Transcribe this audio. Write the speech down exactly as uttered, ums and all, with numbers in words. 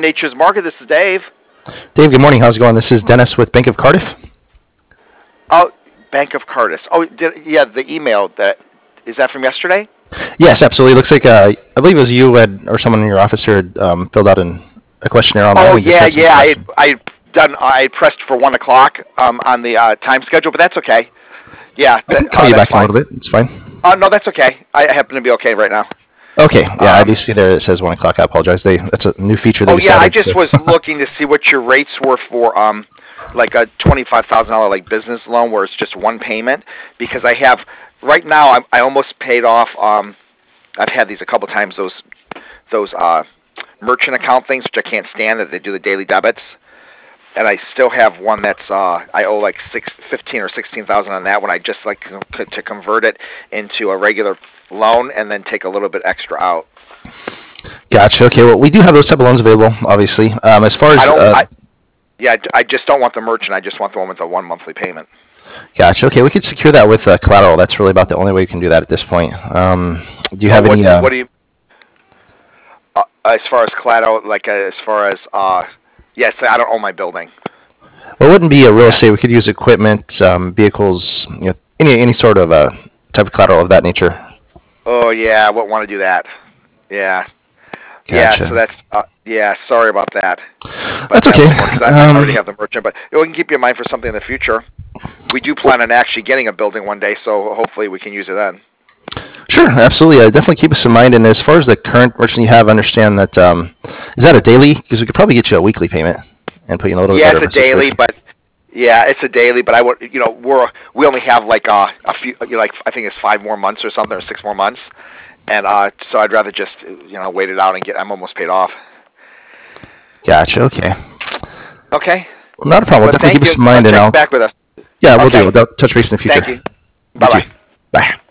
Nature's Market. This is Dave. Dave, good morning. How's it going? This is Dennis with Bank of Cardiff. Oh, Bank of Cardiff. Oh, did, yeah, the email that is that from yesterday? Yes, absolutely. Looks like uh, I believe it was you had, or someone in your office here had um, filled out an, a questionnaire online. Oh We just yeah, had some yeah. I questions. I done. I pressed for one o'clock um, on the uh, time schedule, but that's okay. Yeah, I can that, call uh, you that's back in a fine. little bit. It's fine. Oh no, that's okay. I happen to be okay right now. Okay. Yeah, I Um, do see there it says one o'clock. I apologize. They that's a new feature they oh yeah, I decided. just to- was looking to see what your rates were for um like a twenty-five thousand dollar like business loan where it's just one payment, because I have right now I I almost paid off um I've had these a couple times, those those uh merchant account things, which I can't stand, that they do the daily debits. And I still have one that's uh I owe like six fifteen or sixteen thousand on that one. I just like to, to convert it into a regular loan and then take a little bit extra out. Gotcha. Okay. Well, we do have those type of loans available, obviously. Um, as far as I don't uh, I yeah, I just don't want the merchant. I just want the one with the one monthly payment. gotcha. Okay, we could secure that with uh, collateral. That's really about the only way we can do that at this point. Um, do you have Oh, what, any? Uh, what do you uh, as far as collateral, like uh, as far as uh yes, I don't own my building. Well, it wouldn't be a real Yeah. estate. We could use equipment, um, vehicles, you know, any any sort of uh, type of collateral of that nature. Oh yeah, I wouldn't want to do that. Yeah. Gotcha. Yeah, so that's uh, yeah. Sorry about that. But That's okay. Because I, I Um, already have the merchant, but we can keep you in mind for something in the future. We do plan on actually getting a building one day, so hopefully we can use it then. Sure, absolutely. Uh, definitely keep us in mind. And as far as the current merchant you have, understand that um, is that a daily? Because we could probably get you a weekly payment and put you in a little Yeah, bit better it's of a daily, situation. but yeah, it's a daily. But I would, you know, we're we only have like uh, a few, you know, like I think it's five more months or something, or six more months, and uh, so I'd rather just you know wait it out and get. I'm almost paid off. Gotcha. Okay. Okay. Well, not a problem. Well, Definitely thank keep us you. in mind, Uh, and check I'll back with us. yeah, we'll Okay. do. We'll touch base in the future. Thank you. You Bye too. bye. Bye.